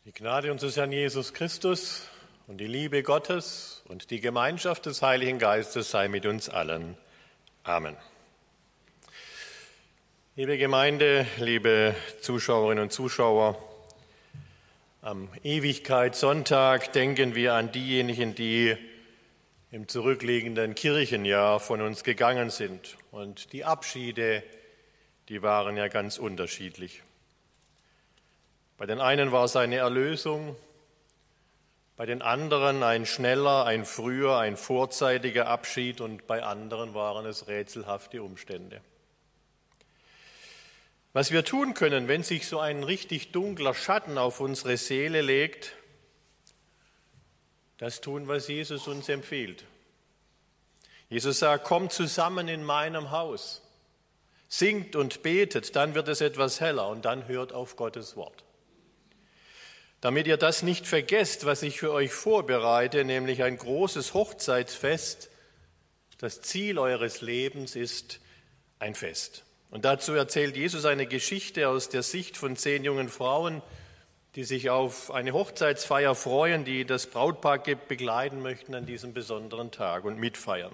Die Gnade unseres Herrn Jesus Christus und die Liebe Gottes und die Gemeinschaft des Heiligen Geistes sei mit uns allen. Amen. Liebe Gemeinde, liebe Zuschauerinnen und Zuschauer, am Ewigkeitssonntag denken wir an diejenigen, die im zurückliegenden Kirchenjahr von uns gegangen sind. Und die Abschiede, die waren ja ganz unterschiedlich. Bei den einen war es eine Erlösung, bei den anderen ein schneller, ein früher, ein vorzeitiger Abschied und bei anderen waren es rätselhafte Umstände. Was wir tun können, wenn sich so ein richtig dunkler Schatten auf unsere Seele legt, das tun, was Jesus uns empfiehlt. Jesus sagt, kommt zusammen in meinem Haus, singt und betet, dann wird es etwas heller und dann hört auf Gottes Wort. Damit ihr das nicht vergesst, was ich für euch vorbereite, nämlich ein großes Hochzeitsfest, das Ziel eures Lebens ist ein Fest. Und dazu erzählt Jesus eine Geschichte aus der Sicht von 10 jungen Frauen, die sich auf eine Hochzeitsfeier freuen, die das Brautpaar begleiten möchten an diesem besonderen Tag und mitfeiern.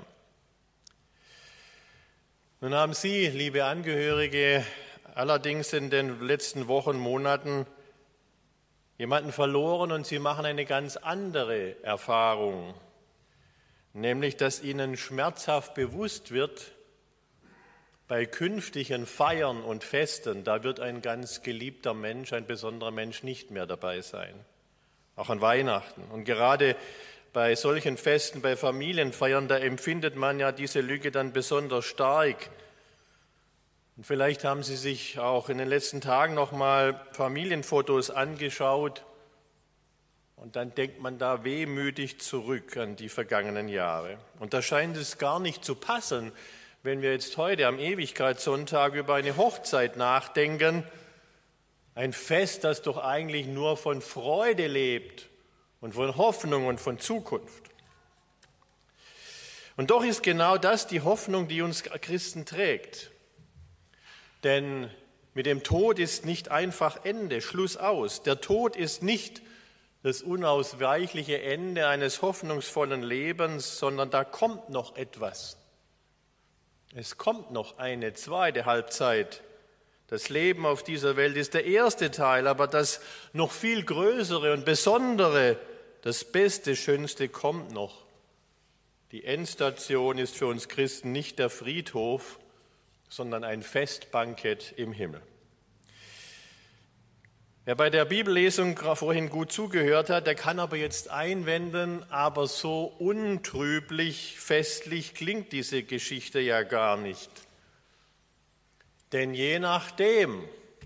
Nun haben Sie, liebe Angehörige, allerdings in den letzten Wochen, Monaten jemanden verloren und Sie machen eine ganz andere Erfahrung, nämlich dass Ihnen schmerzhaft bewusst wird, bei künftigen Feiern und Festen, da wird ein ganz geliebter Mensch, ein besonderer Mensch nicht mehr dabei sein, auch an Weihnachten. Und gerade bei solchen Festen, bei Familienfeiern, da empfindet man ja diese Lücke dann besonders stark. Und vielleicht haben Sie sich auch in den letzten Tagen noch mal Familienfotos angeschaut und dann denkt man da wehmütig zurück an die vergangenen Jahre. Und da scheint es gar nicht zu passen, wenn wir jetzt heute am Ewigkeitssonntag über eine Hochzeit nachdenken, ein Fest, das doch eigentlich nur von Freude lebt und von Hoffnung und von Zukunft. Und doch ist genau das die Hoffnung, die uns Christen trägt. Denn mit dem Tod ist nicht einfach Ende, Schluss aus. Der Tod ist nicht das unausweichliche Ende eines hoffnungsvollen Lebens, sondern da kommt noch etwas. Es kommt noch eine zweite Halbzeit. Das Leben auf dieser Welt ist der erste Teil, aber das noch viel größere und besondere, das Beste, Schönste kommt noch. Die Endstation ist für uns Christen nicht der Friedhof, sondern ein Festbankett im Himmel. Wer bei der Bibellesung vorhin gut zugehört hat, der kann aber jetzt einwenden, aber so untrüblich, festlich klingt diese Geschichte ja gar nicht. Denn je nachdem,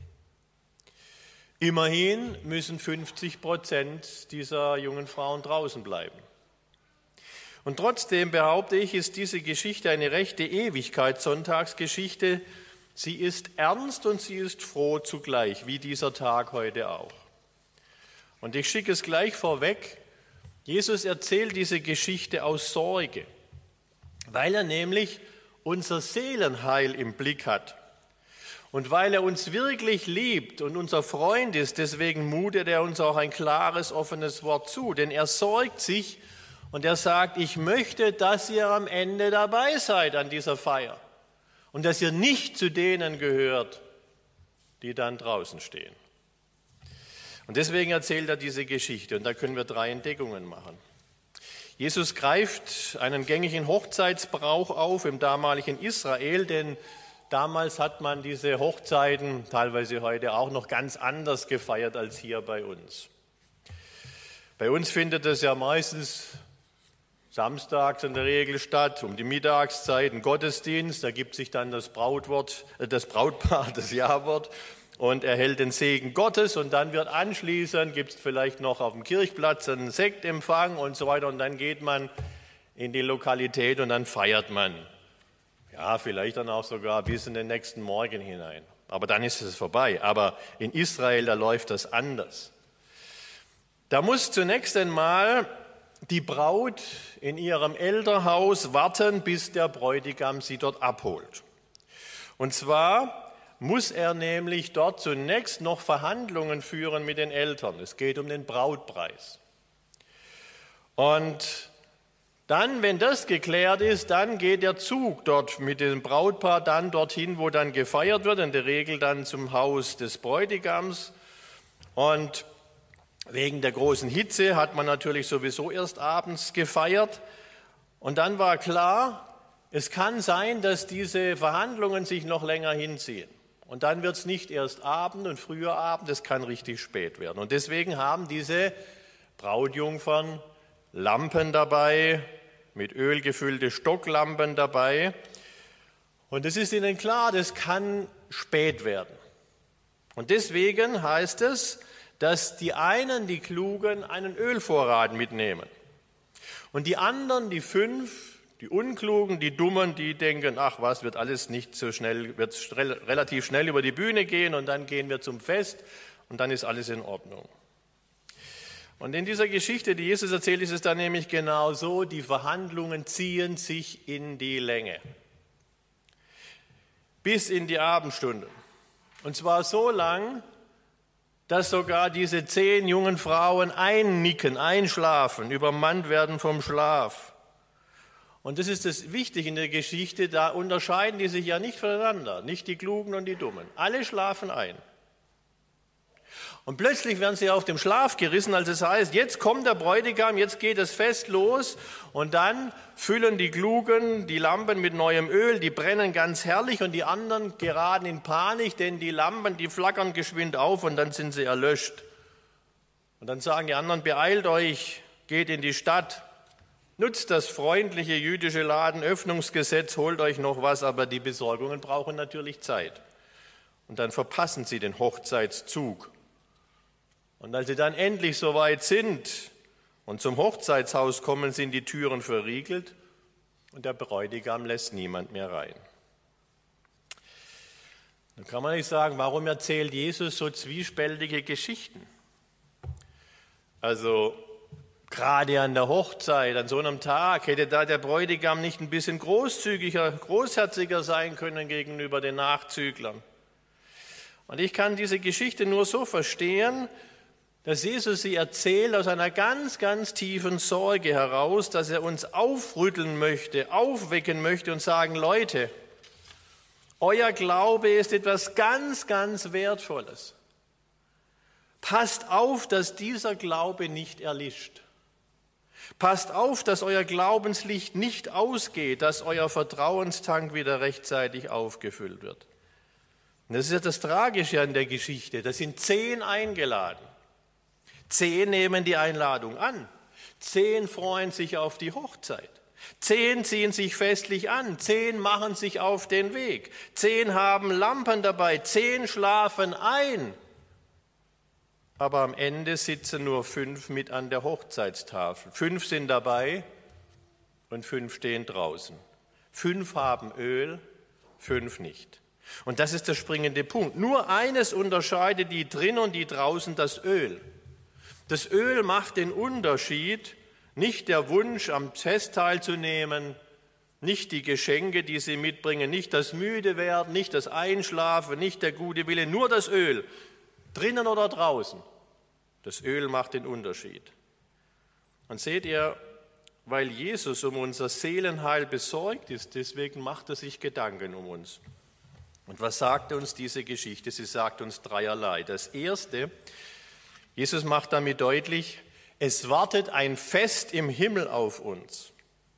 immerhin müssen 50% dieser jungen Frauen draußen bleiben. Und trotzdem behaupte ich, ist diese Geschichte eine rechte Ewigkeitssonntagsgeschichte. Sie ist ernst und sie ist froh zugleich, wie dieser Tag heute auch. Und ich schicke es gleich vorweg, Jesus erzählt diese Geschichte aus Sorge, weil er nämlich unser Seelenheil im Blick hat. Und weil er uns wirklich liebt und unser Freund ist, deswegen mutet er uns auch ein klares, offenes Wort zu. Denn er sorgt sich und er sagt, ich möchte, dass ihr am Ende dabei seid an dieser Feier und dass ihr nicht zu denen gehört, die dann draußen stehen. Und deswegen erzählt er diese Geschichte und da können wir 3 Entdeckungen machen. Jesus greift einen gängigen Hochzeitsbrauch auf im damaligen Israel, denn damals hat man diese Hochzeiten, teilweise heute auch noch ganz anders gefeiert als hier bei uns. Bei uns findet es ja meistens samstags in der Regel statt, um die Mittagszeit, ein Gottesdienst, da gibt sich dann das Brautpaar das Ja-Wort und erhält den Segen Gottes und dann wird anschließend, gibt es vielleicht noch auf dem Kirchplatz einen Sektempfang und so weiter und dann geht man in die Lokalität und dann feiert man. Ja, vielleicht dann auch sogar bis in den nächsten Morgen hinein. Aber dann ist es vorbei. Aber in Israel, da läuft das anders. Da muss zunächst einmal die Braut in ihrem Elternhaus warten, bis der Bräutigam sie dort abholt. Und zwar muss er nämlich dort zunächst noch Verhandlungen führen mit den Eltern. Es geht um den Brautpreis. Und dann, wenn das geklärt ist, dann geht der Zug dort mit dem Brautpaar dann dorthin, wo dann gefeiert wird, in der Regel dann zum Haus des Bräutigams. Und wegen der großen Hitze hat man natürlich sowieso erst abends gefeiert. Und dann war klar, es kann sein, dass diese Verhandlungen sich noch länger hinziehen. Und dann wird es nicht erst Abend und früher Abend, es kann richtig spät werden. Und deswegen haben diese Brautjungfern Lampen dabei, mit Öl gefüllte Stocklampen dabei. Und es ist ihnen klar, das kann spät werden. Und deswegen heißt es, dass die einen, die Klugen, einen Ölvorrat mitnehmen. Und die anderen, die 5, die Unklugen, die Dummen, die denken, ach was, wird alles nicht so schnell, wird relativ schnell über die Bühne gehen und dann gehen wir zum Fest und dann ist alles in Ordnung. Und in dieser Geschichte, die Jesus erzählt, ist es dann nämlich genau so, die Verhandlungen ziehen sich in die Länge. Bis in die Abendstunde. Und zwar so lang, dass sogar diese 10 jungen Frauen einnicken, einschlafen, übermannt werden vom Schlaf. Und das ist das Wichtige in der Geschichte, da unterscheiden die sich ja nicht voneinander, nicht die Klugen und die Dummen. Alle schlafen ein. Und plötzlich werden sie auf dem Schlaf gerissen, als es heißt, jetzt kommt der Bräutigam, jetzt geht das Fest los und dann füllen die Klugen die Lampen mit neuem Öl, die brennen ganz herrlich und die anderen geraten in Panik, denn die Lampen, die flackern geschwind auf und dann sind sie erlöscht. Und dann sagen die anderen, beeilt euch, geht in die Stadt, nutzt das freundliche jüdische Ladenöffnungsgesetz, holt euch noch was, aber die Besorgungen brauchen natürlich Zeit. Und dann verpassen sie den Hochzeitszug. Und als sie dann endlich soweit sind und zum Hochzeitshaus kommen, sind die Türen verriegelt und der Bräutigam lässt niemand mehr rein. Dann kann man nicht sagen, warum erzählt Jesus so zwiespältige Geschichten? Also gerade an der Hochzeit, an so einem Tag, hätte da der Bräutigam nicht ein bisschen großzügiger, großherziger sein können gegenüber den Nachzüglern? Und ich kann diese Geschichte nur so verstehen, dass Jesus sie erzählt aus einer ganz, ganz tiefen Sorge heraus, dass er uns aufrütteln möchte, aufwecken möchte und sagen, Leute, euer Glaube ist etwas ganz, ganz Wertvolles. Passt auf, dass dieser Glaube nicht erlischt. Passt auf, dass euer Glaubenslicht nicht ausgeht, dass euer Vertrauenstank wieder rechtzeitig aufgefüllt wird. Und das ist ja das Tragische an der Geschichte. Da sind 10 eingeladen. 10 nehmen die Einladung an. 10 freuen sich auf die Hochzeit. 10 ziehen sich festlich an. 10 machen sich auf den Weg. 10 haben Lampen dabei. 10 schlafen ein. Aber am Ende sitzen nur 5 mit an der Hochzeitstafel. 5 sind dabei und 5 stehen draußen. 5 haben Öl, 5 nicht. Und das ist der springende Punkt. Nur eines unterscheidet die drin und die draußen, das Öl. Das Öl macht den Unterschied, nicht der Wunsch, am Fest teilzunehmen, nicht die Geschenke, die sie mitbringen, nicht das Müdewerden, nicht das Einschlafen, nicht der gute Wille, nur das Öl, drinnen oder draußen. Das Öl macht den Unterschied. Und seht ihr, weil Jesus um unser Seelenheil besorgt ist, deswegen macht er sich Gedanken um uns. Und was sagt uns diese Geschichte? Sie sagt uns dreierlei. Das Erste, Jesus macht damit deutlich, es wartet ein Fest im Himmel auf uns.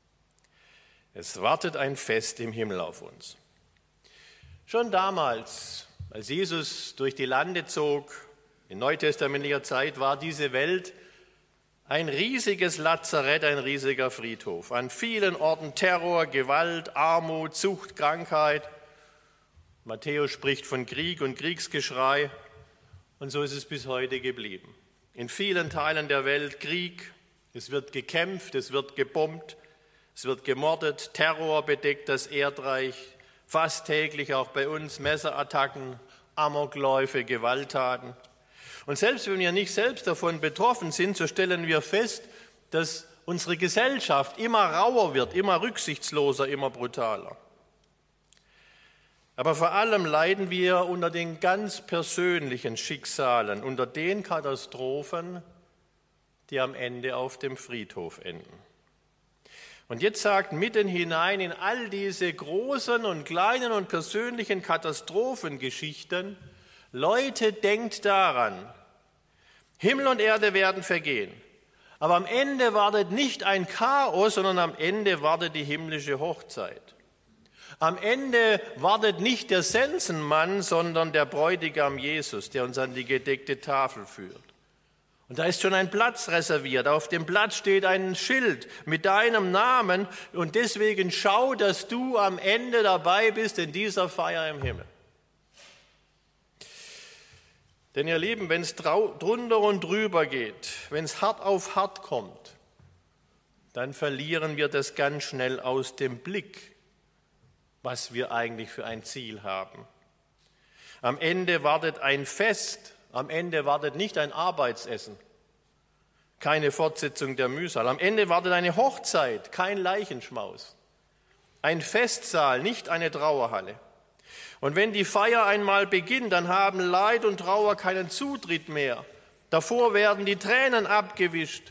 Es wartet ein Fest im Himmel auf uns. Schon damals, als Jesus durch die Lande zog, in neutestamentlicher Zeit, war diese Welt ein riesiges Lazarett, ein riesiger Friedhof. An vielen Orten Terror, Gewalt, Armut, Sucht, Krankheit. Matthäus spricht von Krieg und Kriegsgeschrei. Und so ist es bis heute geblieben. In vielen Teilen der Welt Krieg, es wird gekämpft, es wird gebombt, es wird gemordet, Terror bedeckt das Erdreich, fast täglich auch bei uns Messerattacken, Amokläufe, Gewalttaten. Und selbst wenn wir nicht selbst davon betroffen sind, so stellen wir fest, dass unsere Gesellschaft immer rauer wird, immer rücksichtsloser, immer brutaler. Aber vor allem leiden wir unter den ganz persönlichen Schicksalen, unter den Katastrophen, die am Ende auf dem Friedhof enden. Und jetzt sagt mitten hinein in all diese großen und kleinen und persönlichen Katastrophengeschichten, Leute, denkt daran, Himmel und Erde werden vergehen, aber am Ende wartet nicht ein Chaos, sondern am Ende wartet die himmlische Hochzeit. Am Ende wartet nicht der Sensenmann, sondern der Bräutigam Jesus, der uns an die gedeckte Tafel führt. Und da ist schon ein Platz reserviert. Auf dem Platz steht ein Schild mit deinem Namen. Und deswegen schau, dass du am Ende dabei bist in dieser Feier im Himmel. Denn ihr Lieben, wenn es drunter und drüber geht, wenn es hart auf hart kommt, dann verlieren wir das ganz schnell aus dem Blick, was wir eigentlich für ein Ziel haben. Am Ende wartet ein Fest, am Ende wartet nicht ein Arbeitsessen, keine Fortsetzung der Mühsal. Am Ende wartet eine Hochzeit, kein Leichenschmaus. Ein Festsaal, nicht eine Trauerhalle. Und wenn die Feier einmal beginnt, dann haben Leid und Trauer keinen Zutritt mehr. Davor werden die Tränen abgewischt.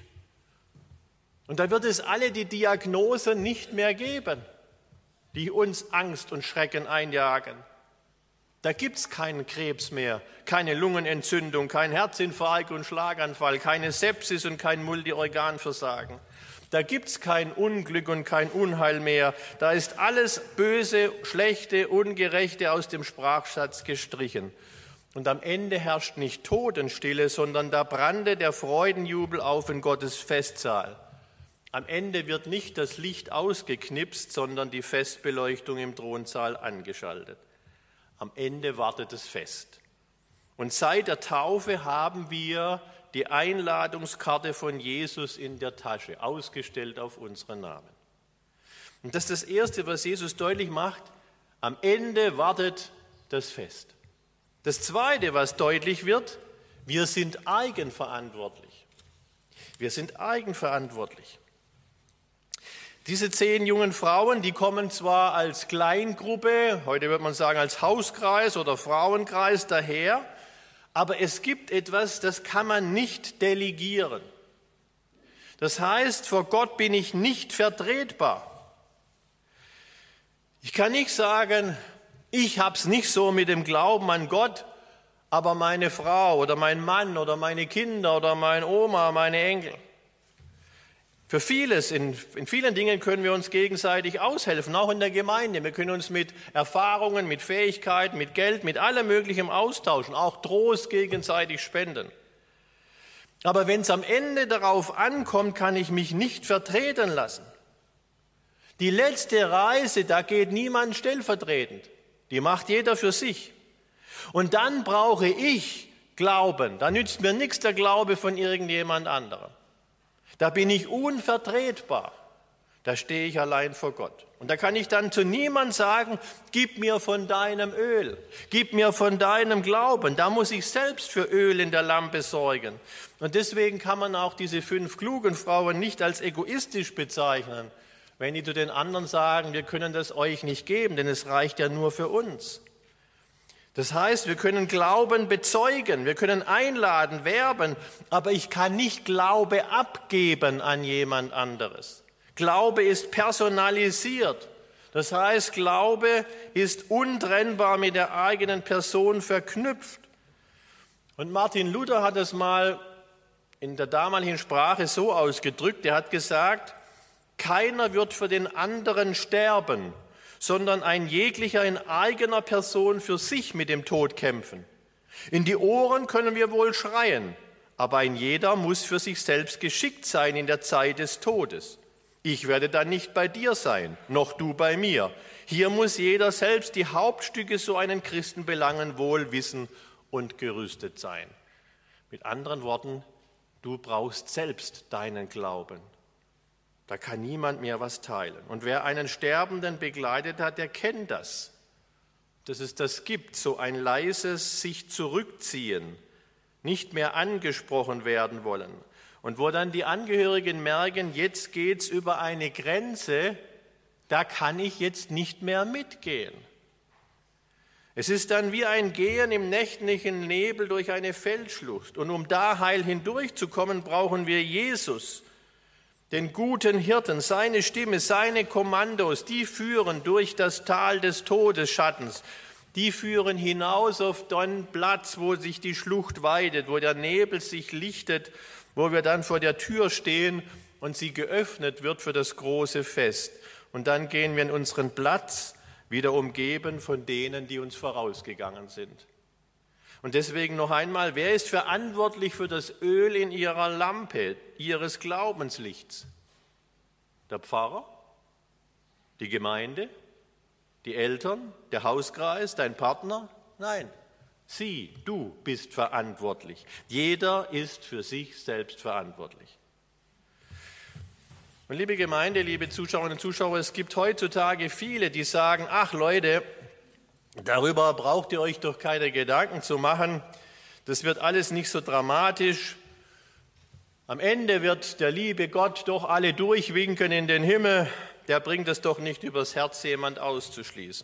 Und da wird es alle die Diagnose nicht mehr geben, die uns Angst und Schrecken einjagen. Da gibt es keinen Krebs mehr, keine Lungenentzündung, kein Herzinfarkt und Schlaganfall, keine Sepsis und kein Multiorganversagen. Da gibt es kein Unglück und kein Unheil mehr. Da ist alles Böse, Schlechte, Ungerechte aus dem Sprachschatz gestrichen. Und am Ende herrscht nicht Totenstille, sondern da brannte der Freudenjubel auf in Gottes Festsaal. Am Ende wird nicht das Licht ausgeknipst, sondern die Festbeleuchtung im Thronsaal angeschaltet. Am Ende wartet das Fest. Und seit der Taufe haben wir die Einladungskarte von Jesus in der Tasche, ausgestellt auf unseren Namen. Und das ist das Erste, was Jesus deutlich macht. Am Ende wartet das Fest. Das Zweite, was deutlich wird, wir sind eigenverantwortlich. Wir sind eigenverantwortlich. Diese 10 jungen Frauen, die kommen zwar als Kleingruppe, heute würde man sagen als Hauskreis oder Frauenkreis daher, aber es gibt etwas, das kann man nicht delegieren. Das heißt, vor Gott bin ich nicht vertretbar. Ich kann nicht sagen, ich habe es nicht so mit dem Glauben an Gott, aber meine Frau oder mein Mann oder meine Kinder oder meine Oma, meine Enkel. Für vieles, in vielen Dingen können wir uns gegenseitig aushelfen, auch in der Gemeinde. Wir können uns mit Erfahrungen, mit Fähigkeiten, mit Geld, mit allem Möglichen austauschen, auch Trost gegenseitig spenden. Aber wenn es am Ende darauf ankommt, kann ich mich nicht vertreten lassen. Die letzte Reise, da geht niemand stellvertretend. Die macht jeder für sich. Und dann brauche ich Glauben. Da nützt mir nichts der Glaube von irgendjemand anderem. Da bin ich unvertretbar. Da stehe ich allein vor Gott. Und da kann ich dann zu niemandem sagen, gib mir von deinem Öl, gib mir von deinem Glauben. Da muss ich selbst für Öl in der Lampe sorgen. Und deswegen kann man auch diese 5 klugen Frauen nicht als egoistisch bezeichnen, wenn die zu den anderen sagen, wir können das euch nicht geben, denn es reicht ja nur für uns. Das heißt, wir können Glauben bezeugen, wir können einladen, werben, aber ich kann nicht Glaube abgeben an jemand anderes. Glaube ist personalisiert. Das heißt, Glaube ist untrennbar mit der eigenen Person verknüpft. Und Martin Luther hat es mal in der damaligen Sprache so ausgedrückt, er hat gesagt, keiner wird für den anderen sterben, sondern ein jeglicher in eigener Person für sich mit dem Tod kämpfen. In die Ohren können wir wohl schreien, aber ein jeder muss für sich selbst geschickt sein in der Zeit des Todes. Ich werde dann nicht bei dir sein, noch du bei mir. Hier muss jeder selbst die Hauptstücke so einen Christenbelangen wohl wissen und gerüstet sein. Mit anderen Worten, du brauchst selbst deinen Glauben. Da kann niemand mehr was teilen. Und wer einen Sterbenden begleitet hat, der kennt das. Dass es das gibt, so ein leises sich zurückziehen, nicht mehr angesprochen werden wollen. Und wo dann die Angehörigen merken, jetzt geht's über eine Grenze, da kann ich jetzt nicht mehr mitgehen. Es ist dann wie ein Gehen im nächtlichen Nebel durch eine Feldschlucht. Und um da heil hindurchzukommen, brauchen wir Jesus, den guten Hirten, seine Stimme, seine Kommandos, die führen durch das Tal des Todesschattens. Die führen hinaus auf den Platz, wo sich die Schlucht weidet, wo der Nebel sich lichtet, wo wir dann vor der Tür stehen und sie geöffnet wird für das große Fest. Und dann gehen wir in unseren Platz, wieder umgeben von denen, die uns vorausgegangen sind. Und deswegen noch einmal, wer ist verantwortlich für das Öl in ihrer Lampe, ihres Glaubenslichts? Der Pfarrer? Die Gemeinde? Die Eltern? Der Hauskreis? Dein Partner? Nein, du bist verantwortlich. Jeder ist für sich selbst verantwortlich. Und liebe Gemeinde, liebe Zuschauerinnen und Zuschauer, es gibt heutzutage viele, die sagen, ach Leute, darüber braucht ihr euch doch keine Gedanken zu machen, das wird alles nicht so dramatisch. Am Ende wird der liebe Gott doch alle durchwinken in den Himmel, der bringt es doch nicht übers Herz, jemand auszuschließen.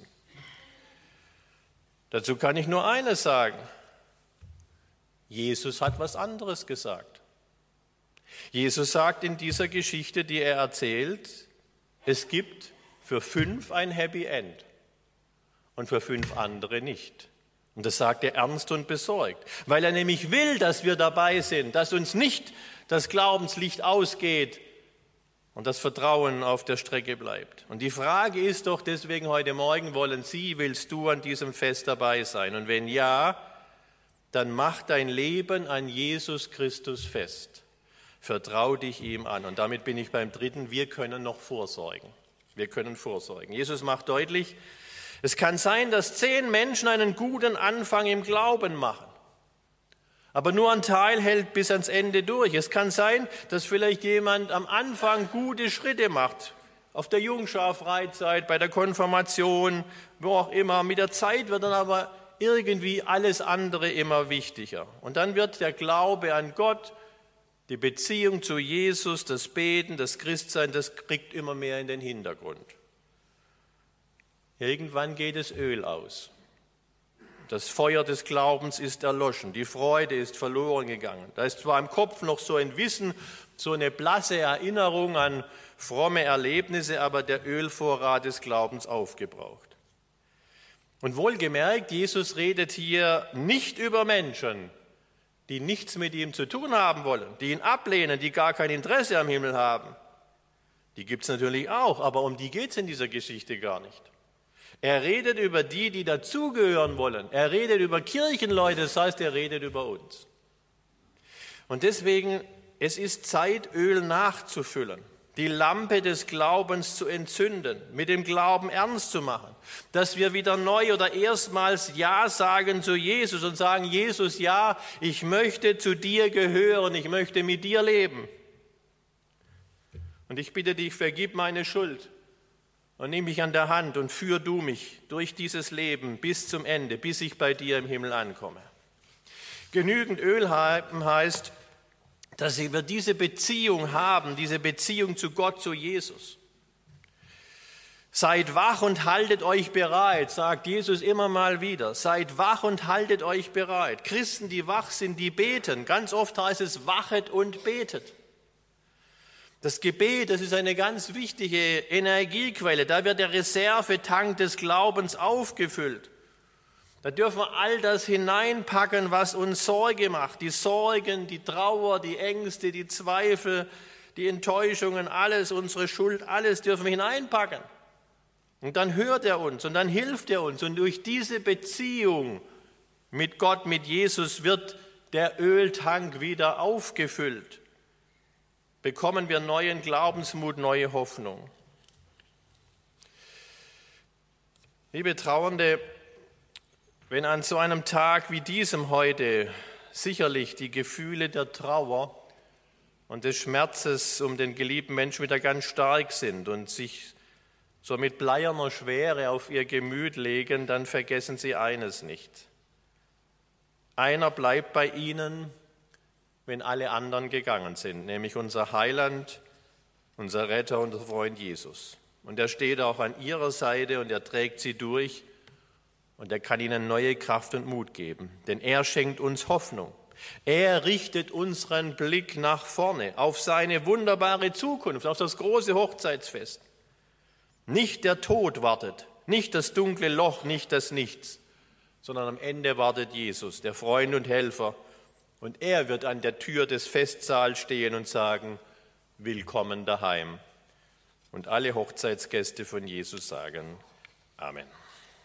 Dazu kann ich nur eines sagen, Jesus hat was anderes gesagt. Jesus sagt in dieser Geschichte, die er erzählt, es gibt für 5 ein Happy End und für 5 andere nicht. Und das sagt er ernst und besorgt, weil er nämlich will, dass wir dabei sind, dass uns nicht das Glaubenslicht ausgeht und das Vertrauen auf der Strecke bleibt. Und die Frage ist doch deswegen heute Morgen, willst du an diesem Fest dabei sein? Und wenn ja, dann mach dein Leben an Jesus Christus fest. Vertrau dich ihm an. Und damit bin ich beim 3. Wir können noch vorsorgen. Wir können vorsorgen. Jesus macht deutlich, es kann sein, dass 10 Menschen einen guten Anfang im Glauben machen. Aber nur ein Teil hält bis ans Ende durch. Es kann sein, dass vielleicht jemand am Anfang gute Schritte macht. Auf der Jungschar-Freizeit, bei der Konfirmation, wo auch immer. Mit der Zeit wird dann aber irgendwie alles andere immer wichtiger. Und dann wird der Glaube an Gott, die Beziehung zu Jesus, das Beten, das Christsein, das kriegt immer mehr in den Hintergrund. Irgendwann geht das Öl aus. Das Feuer des Glaubens ist erloschen, die Freude ist verloren gegangen. Da ist zwar im Kopf noch so ein Wissen, so eine blasse Erinnerung an fromme Erlebnisse, aber der Ölvorrat des Glaubens aufgebraucht. Und wohlgemerkt, Jesus redet hier nicht über Menschen, die nichts mit ihm zu tun haben wollen, die ihn ablehnen, die gar kein Interesse am Himmel haben. Die gibt es natürlich auch, aber um die geht es in dieser Geschichte gar nicht. Er redet über die, die dazugehören wollen. Er redet über Kirchenleute, das heißt, er redet über uns. Und deswegen, es ist Zeit, Öl nachzufüllen, die Lampe des Glaubens zu entzünden, mit dem Glauben ernst zu machen, dass wir wieder neu oder erstmals Ja sagen zu Jesus und sagen, Jesus, ja, ich möchte zu dir gehören, ich möchte mit dir leben. Und ich bitte dich, vergib meine Schuld. Und nimm mich an der Hand und führ du mich durch dieses Leben bis zum Ende, bis ich bei dir im Himmel ankomme. Genügend Öl haben heißt, dass wir diese Beziehung haben, diese Beziehung zu Gott, zu Jesus. Seid wach und haltet euch bereit, sagt Jesus immer mal wieder. Seid wach und haltet euch bereit. Christen, die wach sind, die beten. Ganz oft heißt es, wachet und betet. Das Gebet, das ist eine ganz wichtige Energiequelle. Da wird der Reservetank des Glaubens aufgefüllt. Da dürfen wir all das hineinpacken, was uns Sorge macht. Die Sorgen, die Trauer, die Ängste, die Zweifel, die Enttäuschungen, alles, unsere Schuld, alles dürfen wir hineinpacken. Und dann hört er uns und dann hilft er uns. Und durch diese Beziehung mit Gott, mit Jesus wird der Öltank wieder aufgefüllt. Bekommen wir neuen Glaubensmut, neue Hoffnung. Liebe Trauernde, wenn an so einem Tag wie diesem heute sicherlich die Gefühle der Trauer und des Schmerzes um den geliebten Menschen wieder ganz stark sind und sich so mit bleierner Schwere auf ihr Gemüt legen, dann vergessen Sie eines nicht. Einer bleibt bei Ihnen, wenn alle anderen gegangen sind, nämlich unser Heiland, unser Retter, unser Freund Jesus. Und er steht auch an ihrer Seite und er trägt sie durch Und er kann ihnen neue Kraft und Mut geben, denn er schenkt uns Hoffnung. Er richtet unseren Blick nach vorne, auf seine wunderbare Zukunft, auf das große Hochzeitsfest. Nicht der Tod wartet, nicht das dunkle Loch, nicht das Nichts, sondern am Ende wartet Jesus, der Freund und Helfer. Und er wird an der Tür des Festsaals stehen und sagen, willkommen daheim. Und alle Hochzeitsgäste von Jesus sagen, Amen.